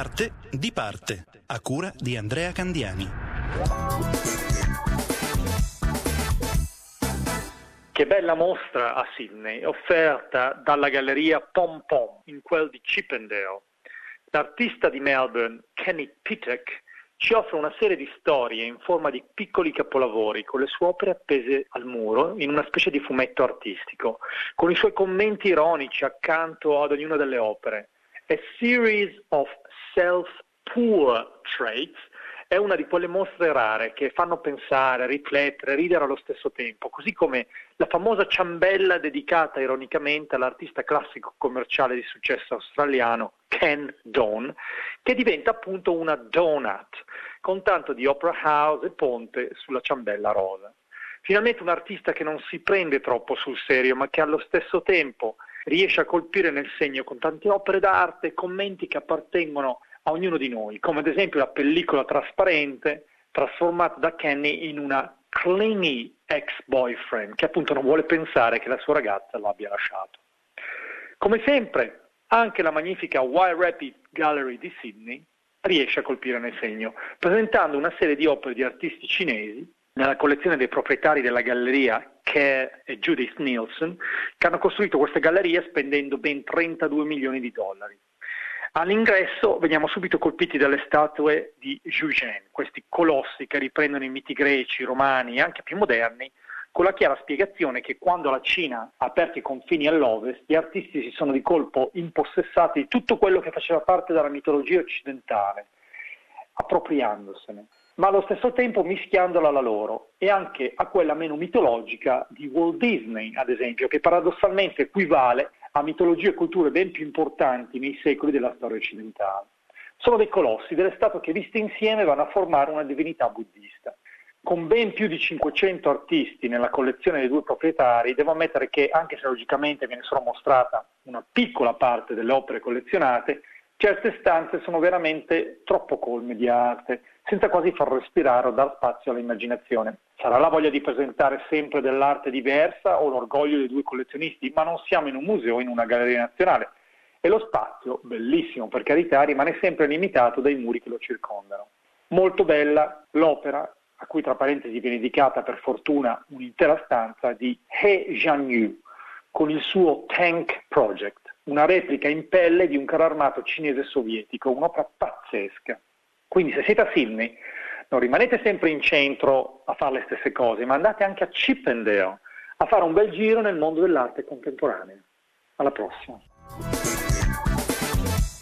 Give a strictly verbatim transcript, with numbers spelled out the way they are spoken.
Arte di parte, a cura di Andrea Candiani. Che bella mostra a Sydney, offerta dalla galleria Pom Pom, in quel di Chippendale. L'artista di Melbourne, Kenny Pitek, ci offre una serie di storie in forma di piccoli capolavori con le sue opere appese al muro in una specie di fumetto artistico, con i suoi commenti ironici accanto ad ognuna delle opere. A Series of Self-Portraits è una di quelle mostre rare che fanno pensare, riflettere, ridere allo stesso tempo, così come la famosa ciambella dedicata ironicamente all'artista classico commerciale di successo australiano Ken Don, che diventa appunto una donut, con tanto di opera house e ponte sulla ciambella rosa. Finalmente un artista che non si prende troppo sul serio, ma che allo stesso tempo riesce a colpire nel segno con tante opere d'arte e commenti che appartengono a ognuno di noi, come ad esempio la pellicola trasparente trasformata da Kenny in una clingy ex-boyfriend che appunto non vuole pensare che la sua ragazza lo abbia lasciato. Come sempre, anche la magnifica Wairarapa Gallery di Sydney riesce a colpire nel segno, presentando una serie di opere di artisti cinesi nella collezione dei proprietari della galleria Kerr e Judith Nielsen, che hanno costruito questa galleria spendendo ben trentadue milioni di dollari. All'ingresso veniamo subito colpiti dalle statue di Zhu Zhen, questi colossi che riprendono i miti greci, romani e anche più moderni, con la chiara spiegazione che quando la Cina ha aperto i confini all'ovest, gli artisti si sono di colpo impossessati di tutto quello che faceva parte della mitologia occidentale, appropriandosene, ma allo stesso tempo mischiandola alla loro e anche a quella meno mitologica di Walt Disney, ad esempio, che paradossalmente equivale a mitologie e culture ben più importanti nei secoli della storia occidentale. Sono dei colossi, delle statue che viste insieme vanno a formare una divinità buddista. Con ben più di cinquecento artisti nella collezione dei due proprietari, devo ammettere che, anche se logicamente viene solo mostrata una piccola parte delle opere collezionate, certe stanze sono veramente troppo colme di arte, senza quasi far respirare o dar spazio all'immaginazione. Sarà la voglia di presentare sempre dell'arte diversa o l'orgoglio dei due collezionisti, ma non siamo in un museo, in una galleria nazionale. E lo spazio, bellissimo per carità, rimane sempre limitato dai muri che lo circondano. Molto bella l'opera, a cui tra parentesi viene dedicata per fortuna un'intera stanza, di He Jianyu, con il suo Tank Project, una replica in pelle di un carro armato cinese sovietico, un'opera pazzesca. Quindi se siete a Sydney, non rimanete sempre in centro a fare le stesse cose, ma andate anche a Chippendale a fare un bel giro nel mondo dell'arte contemporanea. Alla prossima.